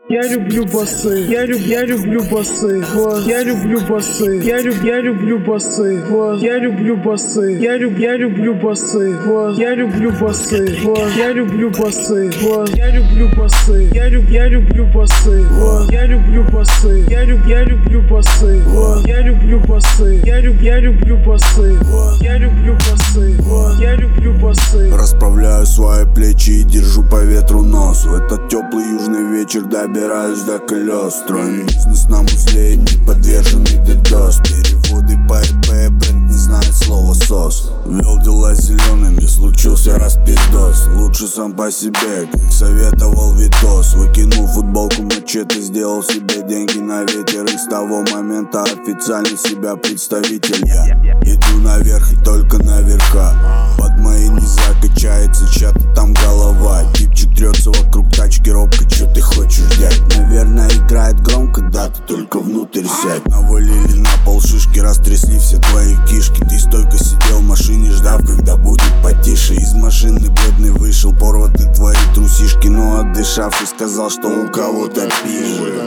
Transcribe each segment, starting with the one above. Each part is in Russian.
Я люблю басы, я люблю басы, я люблю басы, я люблю басы, я люблю басы, я люблю басы, я люблю басы, я люблю басы, я люблю басы, я люблю басы, я люблю басы, я люблю басы, я люблю басы, я люблю басы, я люблю басы, я люблю басы. Расправляю свои плечи и держу по ветру нос. В этот теплый южный вечер добираюсь до колес. Строим бизнес на узле, не подверженный DDoS. Переводы по ИП, бренд не знает слова сос. Вел дела зелеными, случился распиздос. Лучше сам по себе, как советовал Витос. Выкинул футболку мачете, сделал себе деньги на ветер. И с того момента официально себя представитель я. Иду наверх и только наверха. Под моей не закачается чья-то там голова. Типчик трется вокруг тачки робко, чё ты хочешь, дядь? Наверное играет громко, да, ты только внутрь сядь. Навалили на пол шишки, растрясли все твои кишки. Ты стойко сидел в машине, ждав, когда будет потише. Из машины бледный вышел, порваты твои трусишки. Но отдышавшись сказал, что у кого-то пизже.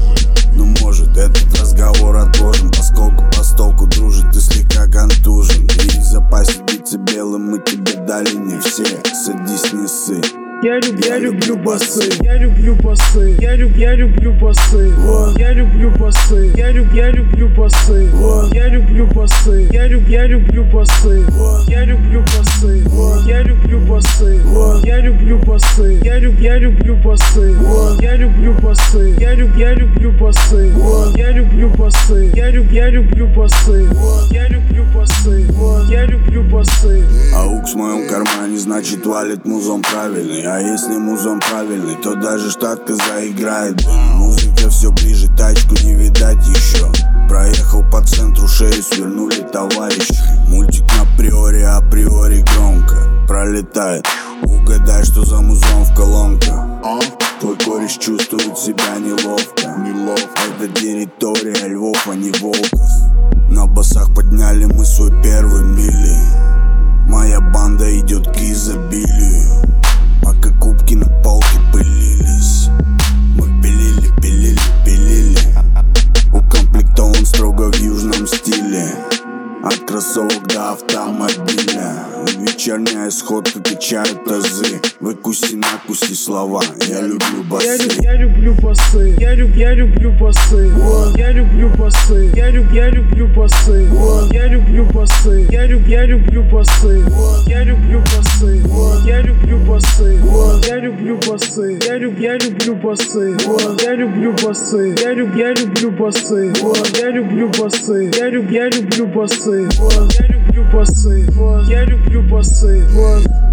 Ну может этот разговор отложен, поскольку постолку дружит, ты слегка контужен. И в запасе биться белым мы тебе дали не все. Садись, не ссы. Я люблю басы, я люблю басы, я люблю басы, я люблю басы, я люблю басы, я люблю басы, я люблю басы, я люблю басы, я люблю басы, я люблю басы, я люблю басы, я люблю басы, я люблю басы, я люблю басы, я люблю басы, я люблю басы, я люблю басы. Аук в моем кармане, значит валит музон правильный. А если музон правильный, то даже штатка заиграет. Музыка все ближе, тачку не видать еще. Проехал по центру, шею свернули товарищи. Мультик на априори громко пролетает. Угадай, что за музон в колонках. Твой кореш чувствует себя неловко. Это территория львов, а не волков. На басах подняли мы свой первый мили. Моя банда идет к изобилию. Пока кубки на полке пылились, мы пилили. Укомплектован строго в южном стиле. От кроссовок до автомобиля. Вечерняя сходка качает тазы. Выкуси-накуси слова. Я люблю басы. Я люблю басы, я люблю басы, я люблю басы, я люблю басы, я люблю басы, я люблю басы, я люблю басы, я люблю басы, я люблю басы, я люблю басы, я люблю басы, я люблю басы, я люблю басы, я люблю басы, я люблю басы, я люблю басы.